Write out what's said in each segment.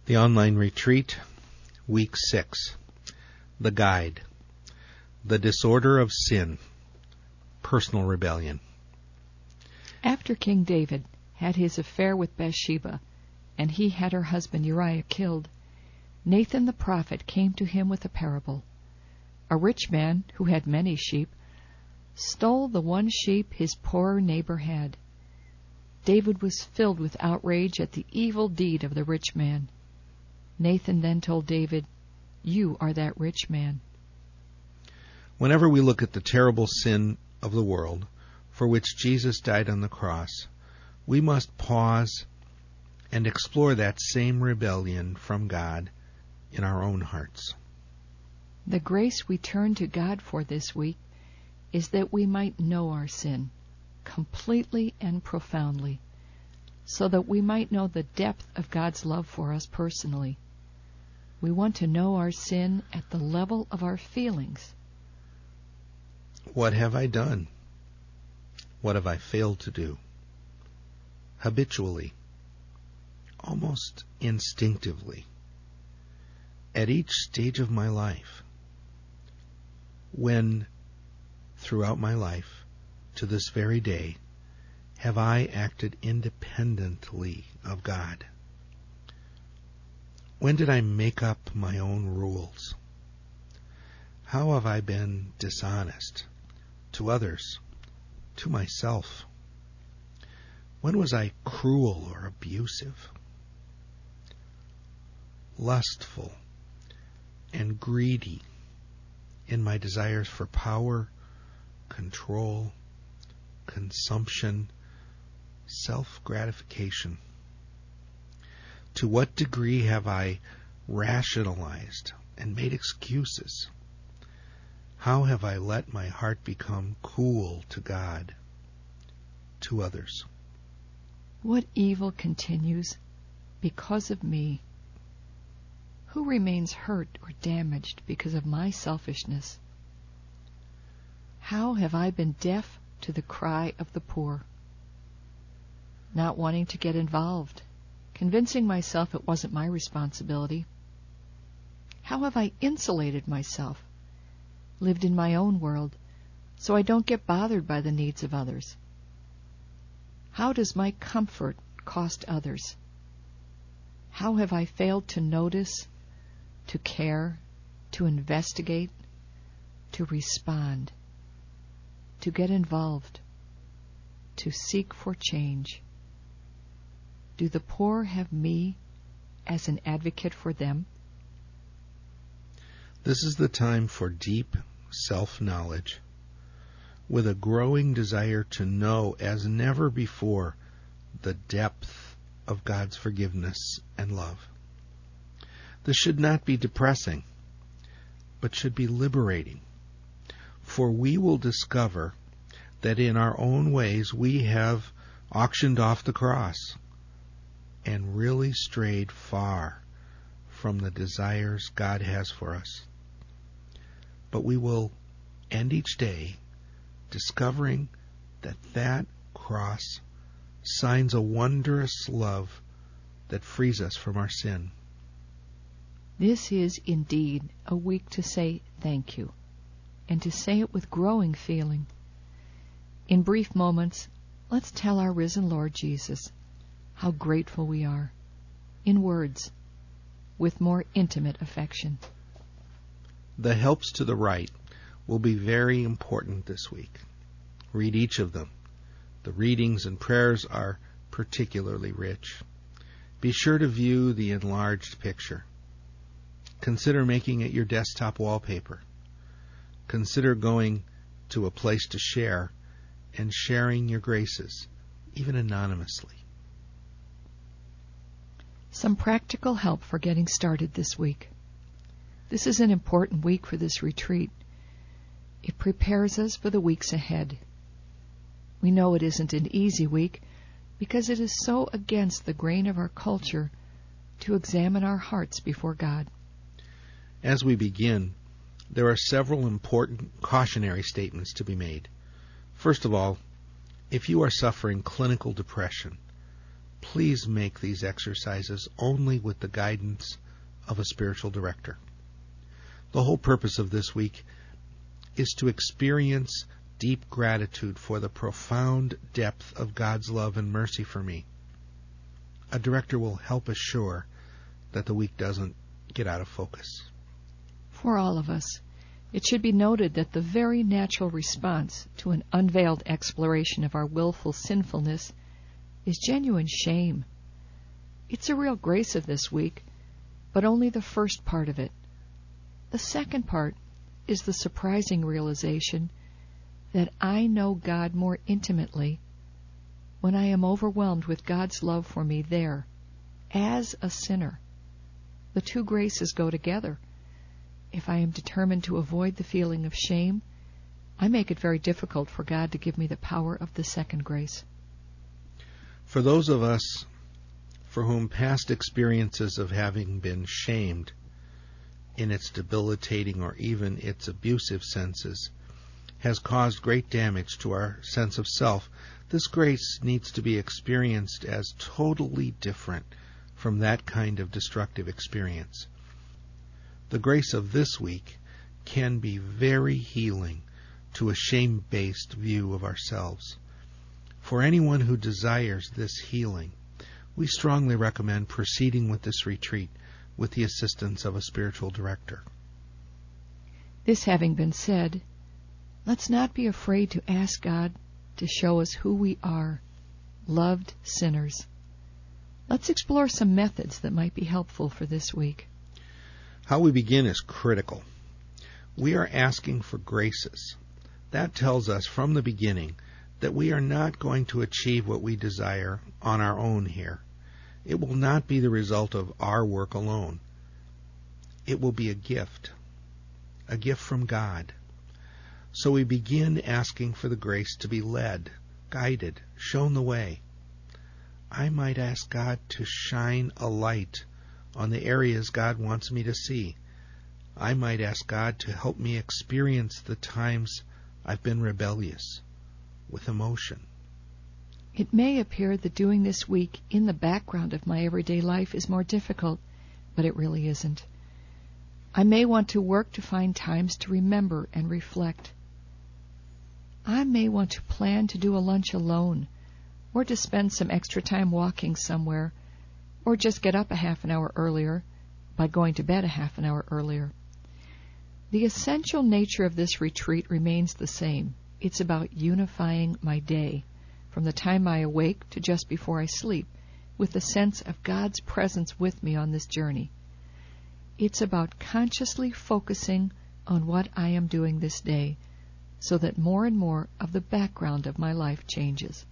The Online Retreat, Week 6. The Guide. The Disorder of Sin. Personal Rebellion. After King David had his affair with Bathsheba, and he had her husband Uriah killed, Nathan the prophet came to him with a parable. A rich man, who had many sheep, stole the one sheep his poorer neighbor had. David was filled with outrage at the evil deed of the rich man. Nathan then told David, "You are that rich man." Whenever we look at the terrible sin of the world, for which Jesus died on the cross, we must pause and explore that same rebellion from God in our own hearts. The grace we turn to God for this week is that we might know our sin completely and profoundly, so that we might know the depth of God's love for us personally. We want to know our sin at the level of our feelings. What have I done? What have I failed to do? Habitually, almost instinctively, at each stage of my life, when, throughout my life, to this very day, have I acted independently of God? When did I make up my own rules? How have I been dishonest to others, to myself? When was I cruel or abusive, lustful, and greedy in my desires for power, control, consumption, self-gratification? To what degree have I rationalized and made excuses? How have I let my heart become cool to God, to others? What evil continues because of me? Who remains hurt or damaged because of my selfishness? How have I been deaf to the cry of the poor? Not wanting to get involved, convincing myself it wasn't my responsibility. How have I insulated myself, lived in my own world, so I don't get bothered by the needs of others? How does my comfort cost others? How have I failed to notice, to care, to investigate, to respond, to get involved, to seek for change? Do the poor have me as an advocate for them? This is the time for deep self-knowledge, with a growing desire to know as never before the depth of God's forgiveness and love. This should not be depressing, but should be liberating, for we will discover that in our own ways we have auctioned off the cross and really strayed far from the desires God has for us. But we will end each day discovering that cross signs a wondrous love that frees us from our sin. This is indeed a week to say thank you, and to say it with growing feeling. In brief moments, let's tell our risen Lord Jesus how grateful we are, in words, with more intimate affection. The helps to the right will be very important this week. Read each of them. The readings and prayers are particularly rich. Be sure to view the enlarged picture. Consider making it your desktop wallpaper. Consider going to a place to share and sharing your graces, even anonymously. Some practical help for getting started this week. This is an important week for this retreat. It prepares us for the weeks ahead. We know it isn't an easy week because it is so against the grain of our culture to examine our hearts before God. As we begin, there are several important cautionary statements to be made. First of all, if you are suffering clinical depression, please make these exercises only with the guidance of a spiritual director. The whole purpose of this week is to experience deep gratitude for the profound depth of God's love and mercy for me. A director will help assure that the week doesn't get out of focus. For all of us, it should be noted that the very natural response to an unveiled exploration of our willful sinfulness is genuine shame. It's a real grace of this week, but only the first part of it. The second part is the surprising realization that I know God more intimately when I am overwhelmed with God's love for me there, as a sinner. The two graces go together. If I am determined to avoid the feeling of shame, I make it very difficult for God to give me the power of the second grace. For those of us for whom past experiences of having been shamed in its debilitating or even its abusive senses has caused great damage to our sense of self, this grace needs to be experienced as totally different from that kind of destructive experience. The grace of this week can be very healing to a shame-based view of ourselves. For anyone who desires this healing, we strongly recommend proceeding with this retreat with the assistance of a spiritual director. This having been said, let's not be afraid to ask God to show us who we are, loved sinners. Let's explore some methods that might be helpful for this week. How we begin is critical. We are asking for graces. That tells us from the beginning that we are not going to achieve what we desire on our own here. It will not be the result of our work alone. It will be a gift from God. So we begin asking for the grace to be led, guided, shown the way. I might ask God to shine a light on the areas God wants me to see. I might ask God to help me experience the times I've been rebellious, with emotion. It may appear that doing this week in the background of my everyday life is more difficult, but it really isn't. I may want to work to find times to remember and reflect. I may want to plan to do a lunch alone, or to spend some extra time walking somewhere, or just get up a half an hour earlier by going to bed a half an hour earlier. The essential nature of this retreat remains the same. It's about unifying my day, from the time I awake to just before I sleep, with the sense of God's presence with me on this journey. It's about consciously focusing on what I am doing this day, so that more and more of the background of my life changes.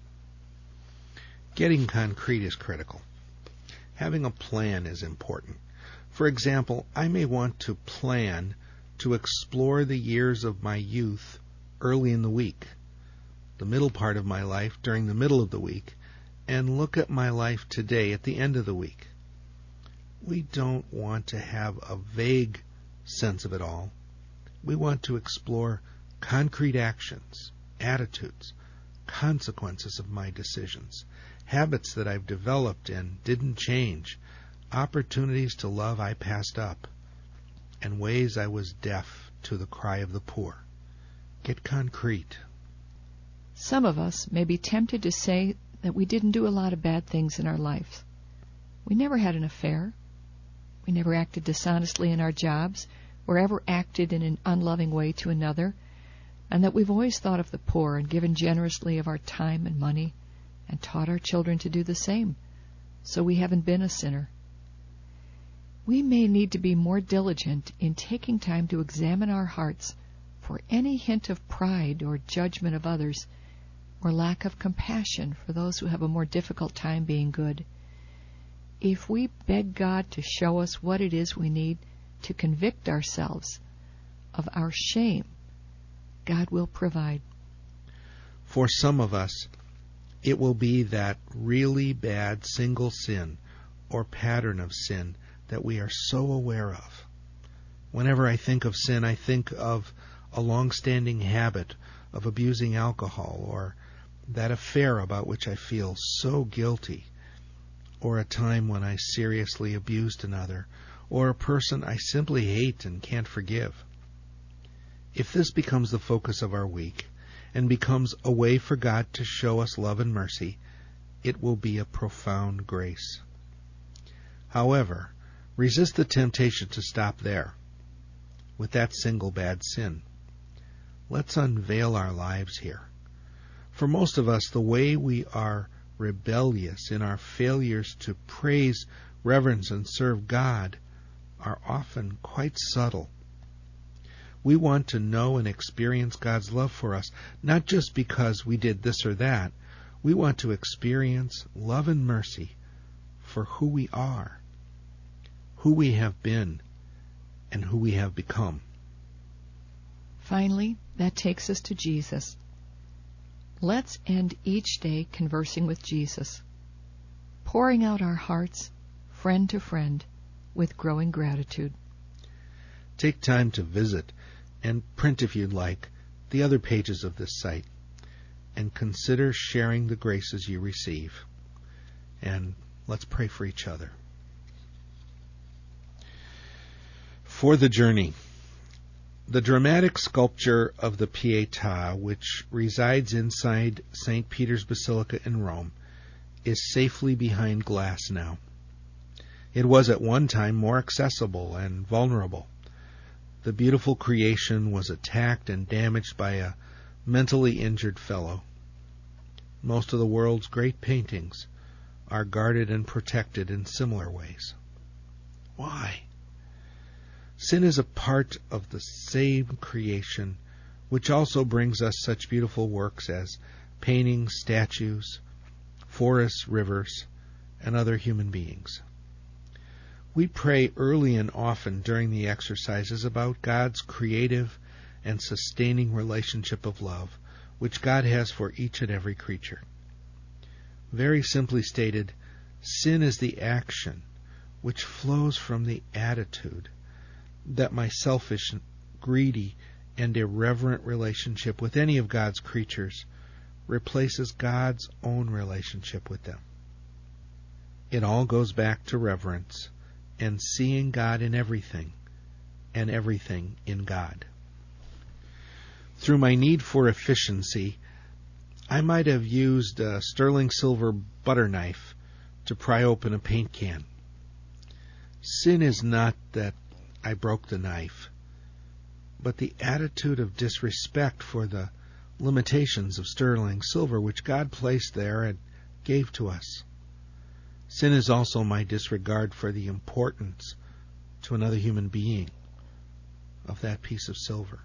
Getting concrete is critical. Having a plan is important. For example, I may want to plan to explore the years of my youth early in the week, the middle part of my life during the middle of the week, and look at my life today at the end of the week. We don't want to have a vague sense of it all. We want to explore concrete actions, attitudes, consequences of my decisions, habits that I've developed and didn't change, opportunities to love I passed up, and ways I was deaf to the cry of the poor. Get concrete. Some of us may be tempted to say that we didn't do a lot of bad things in our lives. We never had an affair. We never acted dishonestly in our jobs, or ever acted in an unloving way to another, and that we've always thought of the poor and given generously of our time and money, and taught our children to do the same, so we haven't been a sinner. We may need to be more diligent in taking time to examine our hearts for any hint of pride or judgment of others, or lack of compassion for those who have a more difficult time being good. If we beg God to show us what it is we need to convict ourselves of our shame, God will provide. For some of us, it will be that really bad single sin or pattern of sin that we are so aware of. Whenever I think of sin, I think of a long-standing habit of abusing alcohol, or that affair about which I feel so guilty or a time when I seriously abused another, or a person I simply hate and can't forgive. If this becomes the focus of our week and becomes a way for God to show us love and mercy, it will be a profound grace. However, resist the temptation to stop there, with that single bad sin. Let's unveil our lives here. For most of us, the way we are rebellious in our failures to praise, reverence, and serve God are often quite subtle. We want to know and experience God's love for us, not just because we did this or that. We want to experience love and mercy for who we are, who we have been, and who we have become. Finally, that takes us to Jesus. Let's end each day conversing with Jesus, pouring out our hearts, friend to friend, with growing gratitude. Take time to visit and print, if you'd like, the other pages of this site, and consider sharing the graces you receive. And let's pray for each other. For the journey. The dramatic sculpture of the Pietà, which resides inside St. Peter's Basilica in Rome, is safely behind glass now. It was at one time more accessible and vulnerable. The beautiful creation was attacked and damaged by a mentally injured fellow. Most of the world's great paintings are guarded and protected in similar ways. Why? Sin is a part of the same creation, which also brings us such beautiful works as paintings, statues, forests, rivers, and other human beings. We pray early and often during the exercises about God's creative and sustaining relationship of love, which God has for each and every creature. Very simply stated, sin is the action which flows from the attitude that my selfish, greedy, and irreverent relationship with any of God's creatures replaces God's own relationship with them. It all goes back to reverence and seeing God in everything, and everything in God. Through my need for efficiency, I might have used a sterling silver butter knife to pry open a paint can. Sin is not that I broke the knife, but the attitude of disrespect for the limitations of sterling silver which God placed there and gave to us. Sin is also my disregard for the importance to another human being of that piece of silver.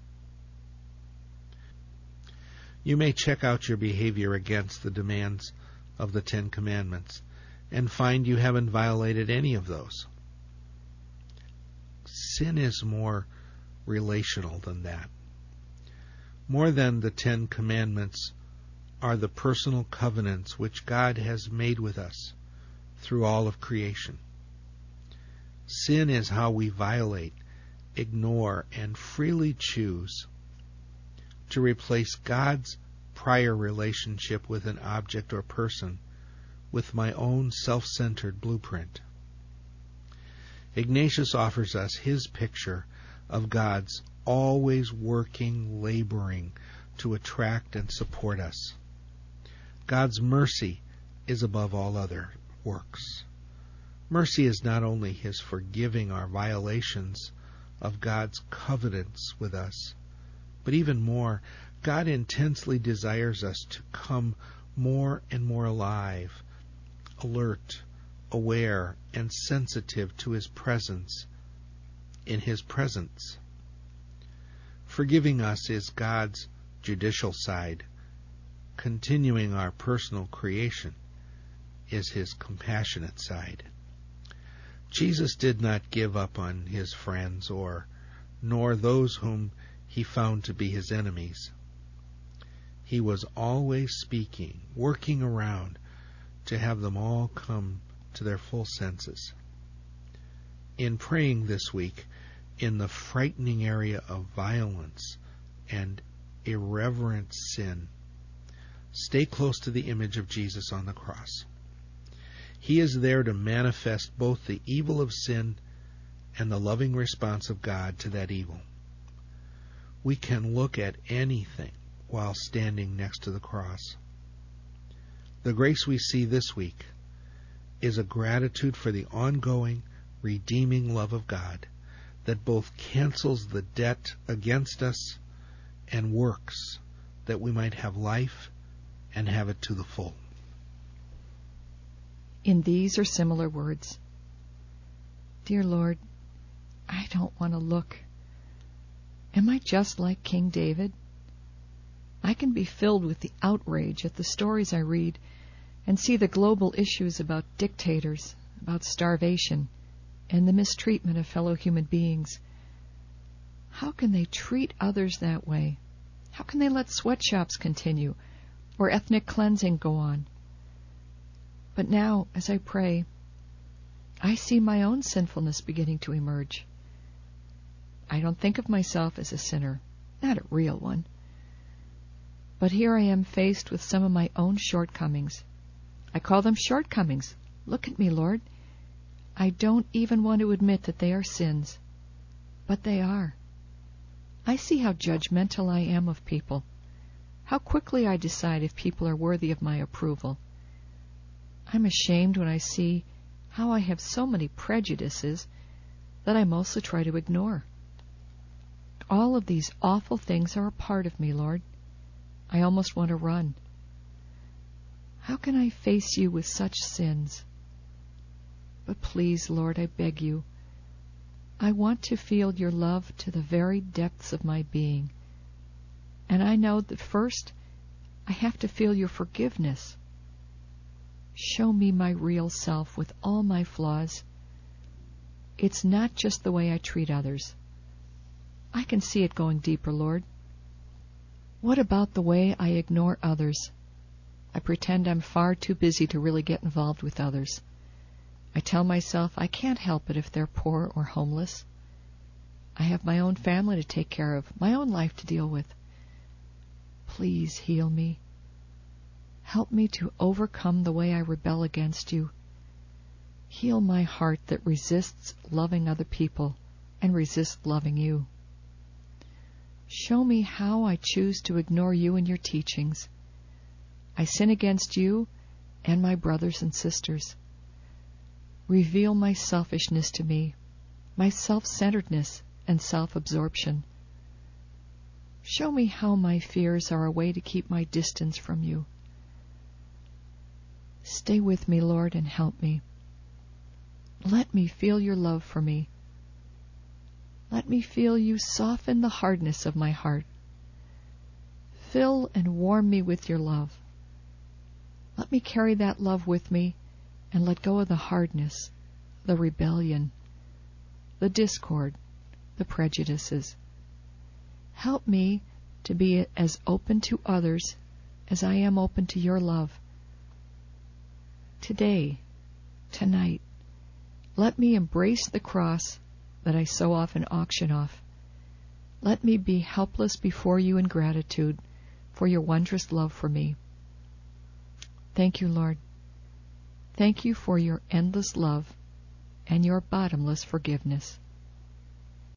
You may check out your behavior against the demands of the Ten Commandments and find you haven't violated any of those. Sin is more relational than that. More than the Ten Commandments are the personal covenants which God has made with us through all of creation. Sin is how we violate, ignore, and freely choose to replace God's prior relationship with an object or person with my own self-centered blueprint. Ignatius offers us his picture of God's always working, laboring to attract and support us. God's mercy is above all other works. Mercy is not only his forgiving our violations of God's covenants with us, but even more, God intensely desires us to come more and more alive, alert, aware, and sensitive to his presence in his presence. Forgiving us is God's judicial side. Continuing our personal creation is his compassionate side. Jesus did not give up on his friends nor those whom he found to be his enemies. He was always speaking, working around to have them all come to their full senses. In praying this week in the frightening area of violence and irreverent sin, stay close to the image of Jesus on the cross. He is there to manifest both the evil of sin and the loving response of God to that evil. We can look at anything while standing next to the cross. The grace we see this week is a gratitude for the ongoing, redeeming love of God that both cancels the debt against us and works that we might have life and have it to the full. In these or similar words, Dear Lord, I don't want to look. Am I just like King David? I can be filled with the outrage at the stories I read and see the global issues about dictators, about starvation, and the mistreatment of fellow human beings. How can they treat others that way? How can they let sweatshops continue or ethnic cleansing go on? But now, as I pray, I see my own sinfulness beginning to emerge. I don't think of myself as a sinner, not a real one. But here I am faced with some of my own shortcomings. I call them shortcomings. Look at me, Lord. I don't even want to admit that they are sins, but they are. I see how judgmental I am of people, how quickly I decide if people are worthy of my approval. I'm ashamed when I see how I have so many prejudices that I mostly try to ignore. All of these awful things are a part of me, Lord. I almost want to run. How can I face you with such sins? But please, Lord, I beg you, I want to feel your love to the very depths of my being. And I know that first I have to feel your forgiveness. Show me my real self with all my flaws. It's not just the way I treat others. I can see it going deeper, Lord. What about the way I ignore others? I pretend I'm far too busy to really get involved with others. I tell myself I can't help it if they're poor or homeless. I have my own family to take care of, my own life to deal with. Please heal me. Help me to overcome the way I rebel against you. Heal my heart that resists loving other people and resists loving you. Show me how I choose to ignore you and your teachings. I sin against you and my brothers and sisters. Reveal my selfishness to me, my self-centeredness and self-absorption. Show me how my fears are a way to keep my distance from you. Stay with me, Lord, and help me. Let me feel your love for me. Let me feel you soften the hardness of my heart. Fill and warm me with your love. Let me carry that love with me and let go of the hardness, the rebellion, the discord, the prejudices. Help me to be as open to others as I am open to your love. Today, tonight, let me embrace the cross that I so often auction off. Let me be helpless before you in gratitude for your wondrous love for me. Thank you, Lord. Thank you for your endless love and your bottomless forgiveness.